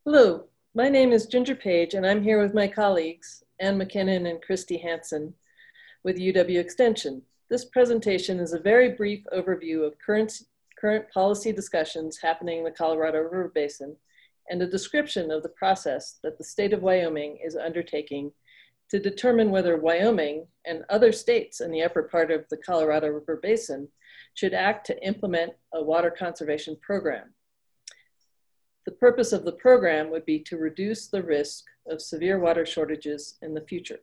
Hello, my name is Ginger Page, and I'm here with my colleagues, Ann McKinnon and Christy Hansen with UW Extension. This presentation is a very brief overview of current policy discussions happening in the Colorado River Basin and a description of the process that the state of Wyoming is undertaking to determine whether Wyoming and other states in the upper part of the Colorado River Basin should act to implement a water conservation program. The purpose of the program would be to reduce the risk of severe water shortages in the future.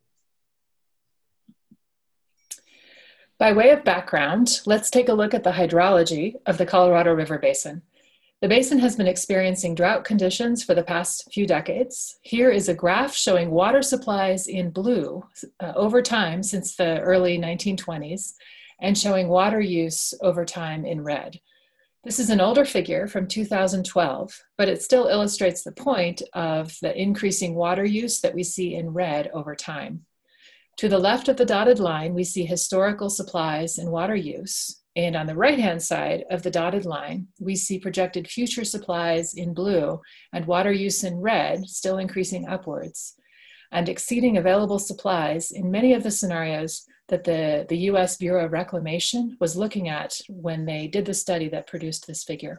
By way of background, let's take a look at the hydrology of the Colorado River Basin. The basin has been experiencing drought conditions for the past few decades. Here is a graph showing water supplies in blue over time since the early 1920s and showing water use over time in red. This is an older figure from 2012, but it still illustrates the point of the increasing water use that we see in red over time. To the left of the dotted line, we see historical supplies and water use. And on the right-hand side of the dotted line, we see projected future supplies in blue and water use in red, still increasing upwards, and exceeding available supplies in many of the scenarios that the US Bureau of Reclamation was looking at when they did the study that produced this figure.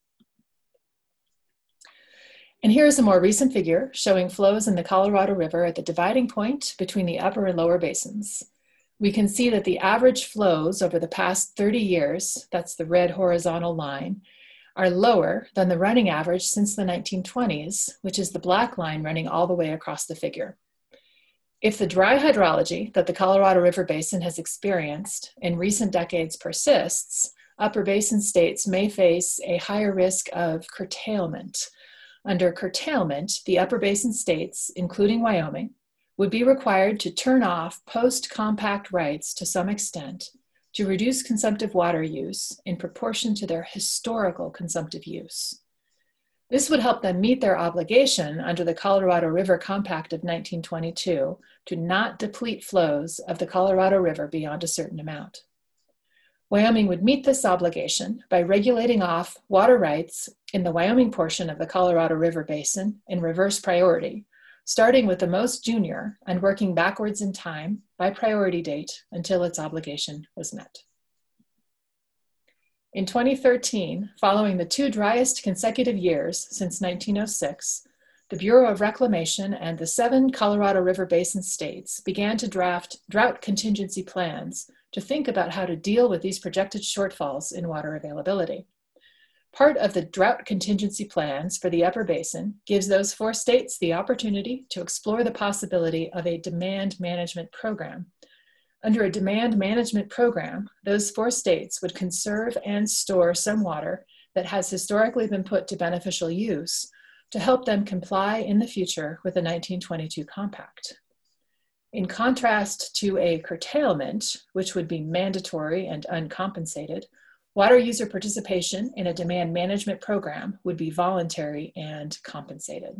And here's a more recent figure showing flows in the Colorado River at the dividing point between the upper and lower basins. We can see that the average flows over the past 30 years, that's the red horizontal line, are lower than the running average since the 1920s, which is the black line running all the way across the figure. If the dry hydrology that the Colorado River Basin has experienced in recent decades persists, upper basin states may face a higher risk of curtailment. Under curtailment, the upper basin states, including Wyoming, would be required to turn off post-compact rights to some extent to reduce consumptive water use in proportion to their historical consumptive use. This would help them meet their obligation under the Colorado River Compact of 1922 to not deplete flows of the Colorado River beyond a certain amount. Wyoming would meet this obligation by regulating off water rights in the Wyoming portion of the Colorado River Basin in reverse priority, starting with the most junior and working backwards in time by priority date until its obligation was met. In 2013, following the two driest consecutive years since 1906, the Bureau of Reclamation and the 7 Colorado River Basin states began to draft drought contingency plans to think about how to deal with these projected shortfalls in water availability. Part of the drought contingency plans for the upper basin gives those 4 states the opportunity to explore the possibility of a demand management program. Under a demand management program, those 4 states would conserve and store some water that has historically been put to beneficial use to help them comply in the future with the 1922 compact. In contrast to a curtailment, which would be mandatory and uncompensated, water user participation in a demand management program would be voluntary and compensated.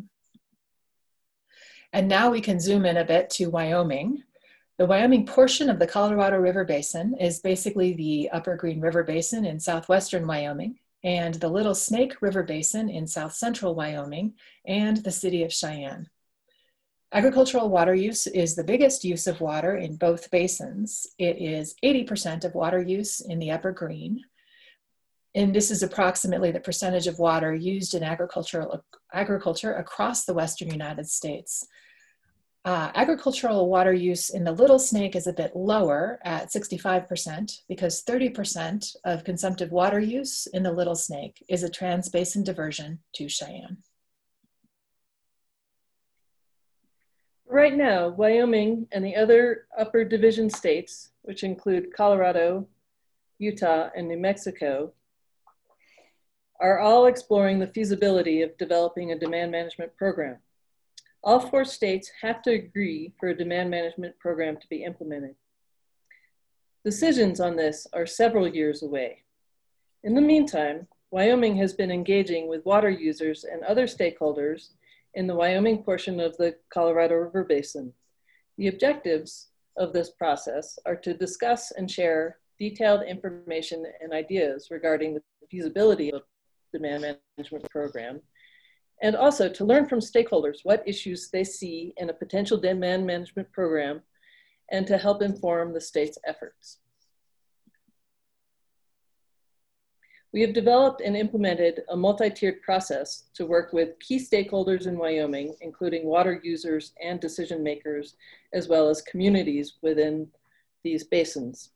And now we can zoom in a bit to Wyoming. The Wyoming portion of the Colorado River Basin is basically the Upper Green River Basin in southwestern Wyoming and the Little Snake River Basin in south central Wyoming and the city of Cheyenne. Agricultural water use is the biggest use of water in both basins. It is 80% of water use in the Upper Green, and this is approximately the percentage of water used in agriculture across the western United States. Agricultural water use in the Little Snake is a bit lower at 65% because 30% of consumptive water use in the Little Snake is a trans-basin diversion to Cheyenne. Right now, Wyoming and the other upper division states, which include Colorado, Utah, and New Mexico, are all exploring the feasibility of developing a demand management program. All 4 states have to agree for a demand management program to be implemented. Decisions on this are several years away. In the meantime, Wyoming has been engaging with water users and other stakeholders in the Wyoming portion of the Colorado River Basin. The objectives of this process are to discuss and share detailed information and ideas regarding the feasibility of the demand management program and also to learn from stakeholders what issues they see in a potential demand management program and to help inform the state's efforts. We have developed and implemented a multi-tiered process to work with key stakeholders in Wyoming, including water users and decision makers, as well as communities within these basins.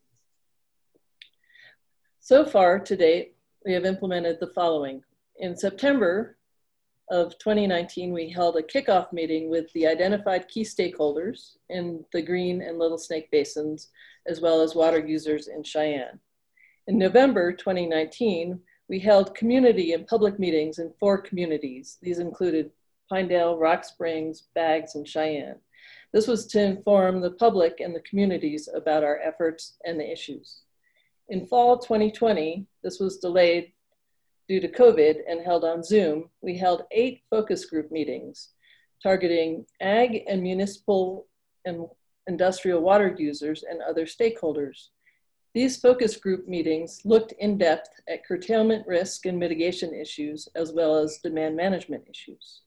So far to date, we have implemented the following. In September of 2019, we held a kickoff meeting with the identified key stakeholders in the Green and Little Snake basins, as well as water users in Cheyenne. In November 2019, we held community and public meetings in 4 communities. These included Pinedale, Rock Springs, Baggs, and Cheyenne. This was to inform the public and the communities about our efforts and the issues. In fall 2020, this was delayed due to COVID and held on Zoom. We held 8 focus group meetings targeting ag and municipal and industrial water users and other stakeholders. These focus group meetings looked in depth at curtailment risk and mitigation issues, as well as demand management issues.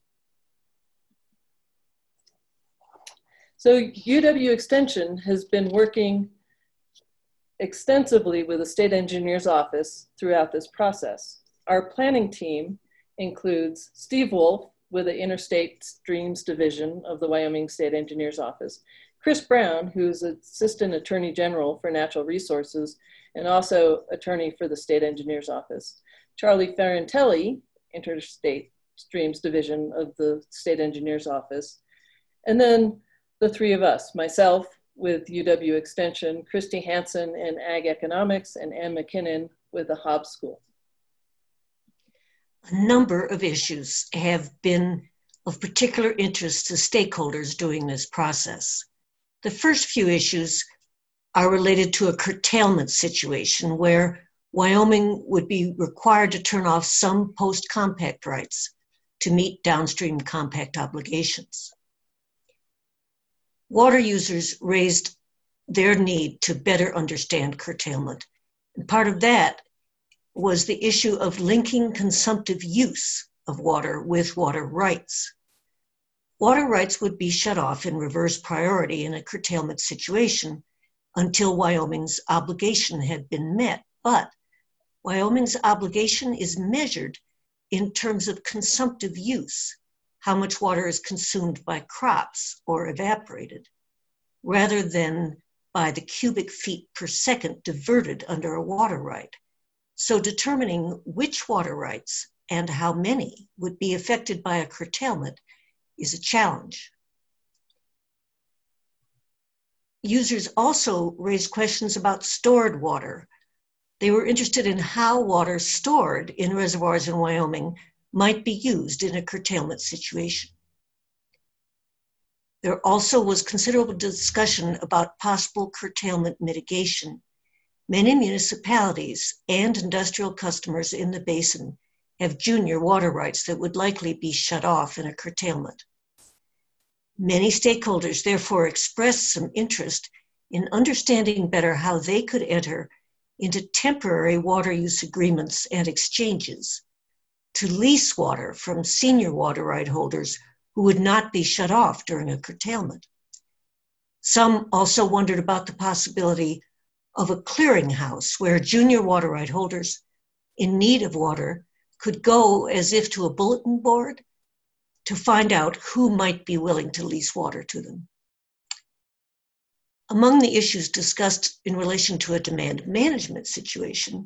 So UW Extension has been working extensively with the State Engineer's Office throughout this process. Our planning team includes Steve Wolf with the Interstate Streams Division of the Wyoming State Engineer's Office, Chris Brown, who's Assistant Attorney General for Natural Resources and also attorney for the State Engineer's Office, Charlie Ferrantelli, Interstate Streams Division of the State Engineer's Office, and then the 3 of us, myself with UW Extension, Christy Hansen in Ag Economics, and Ann McKinnon with the Hobbs School. A number of issues have been of particular interest to stakeholders during this process. The first few issues are related to a curtailment situation where Wyoming would be required to turn off some post-compact rights to meet downstream compact obligations. Water users raised their need to better understand curtailment. And part of that was the issue of linking consumptive use of water with water rights. Water rights would be shut off in reverse priority in a curtailment situation until Wyoming's obligation had been met. But Wyoming's obligation is measured in terms of consumptive use, how much water is consumed by crops or evaporated, rather than by the cubic feet per second diverted under a water right. So determining which water rights and how many would be affected by a curtailment is a challenge. Users also raised questions about stored water. They were interested in how water stored in reservoirs in Wyoming might be used in a curtailment situation. There also was considerable discussion about possible curtailment mitigation. Many municipalities and industrial customers in the basin have junior water rights that would likely be shut off in a curtailment. Many stakeholders therefore expressed some interest in understanding better how they could enter into temporary water use agreements and exchanges to lease water from senior water right holders who would not be shut off during a curtailment. Some also wondered about the possibility of a clearinghouse where junior water right holders in need of water could go as if to a bulletin board to find out who might be willing to lease water to them. Among the issues discussed in relation to a demand management situation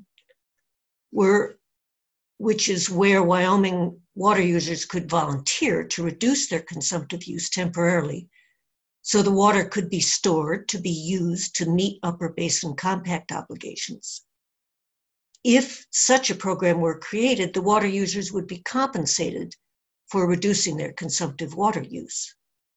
which is where Wyoming water users could volunteer to reduce their consumptive use temporarily so the water could be stored to be used to meet upper basin compact obligations. If such a program were created, the water users would be compensated for reducing their consumptive water use.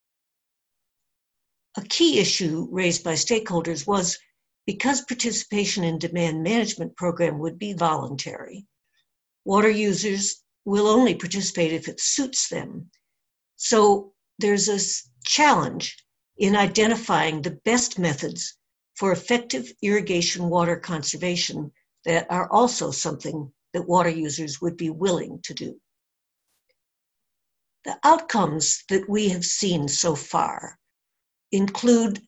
A key issue raised by stakeholders was because participation in demand management program would be voluntary, water users will only participate if it suits them. So there's a challenge in identifying the best methods for effective irrigation water conservation that are also something that water users would be willing to do. The outcomes that we have seen so far include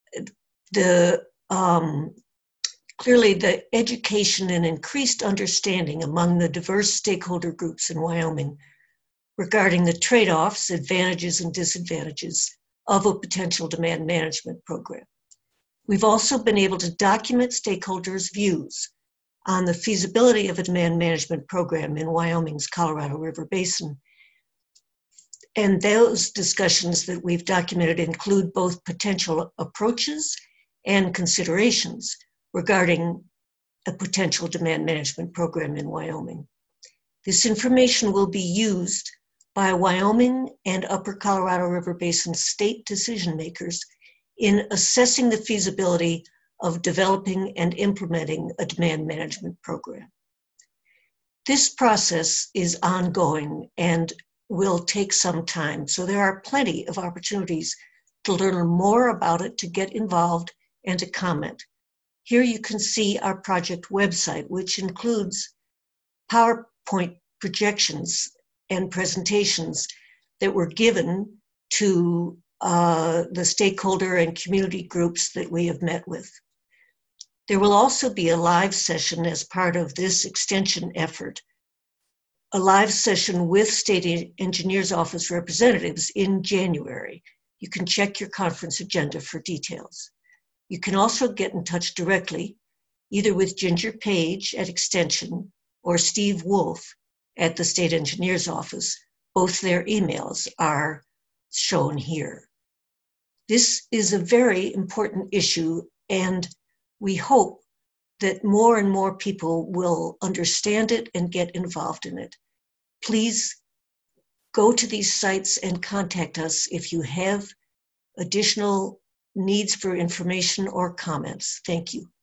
clearly the education and increased understanding among the diverse stakeholder groups in Wyoming regarding the trade-offs, advantages, and disadvantages of a potential demand management program. We've also been able to document stakeholders' views on the feasibility of a demand management program in Wyoming's Colorado River Basin. And those discussions that we've documented include both potential approaches and considerations regarding a potential demand management program in Wyoming. This information will be used by Wyoming and Upper Colorado River Basin state decision makers in assessing the feasibility of developing and implementing a demand management program. This process is ongoing and will take some time, so there are plenty of opportunities to learn more about it, to get involved, and to comment. Here you can see our project website, which includes PowerPoint projections and presentations that were given to the stakeholder and community groups that we have met with. There will also be a live session as part of this extension effort, a live session with State Engineers Office representatives in January. You can check your conference agenda for details. You can also get in touch directly, either with Ginger Page at Extension or Steve Wolf at the State Engineers Office. Both their emails are shown here. This is a very important issue, and we hope that more and more people will understand it and get involved in it. Please go to these sites and contact us if you have additional needs for information or comments. Thank you.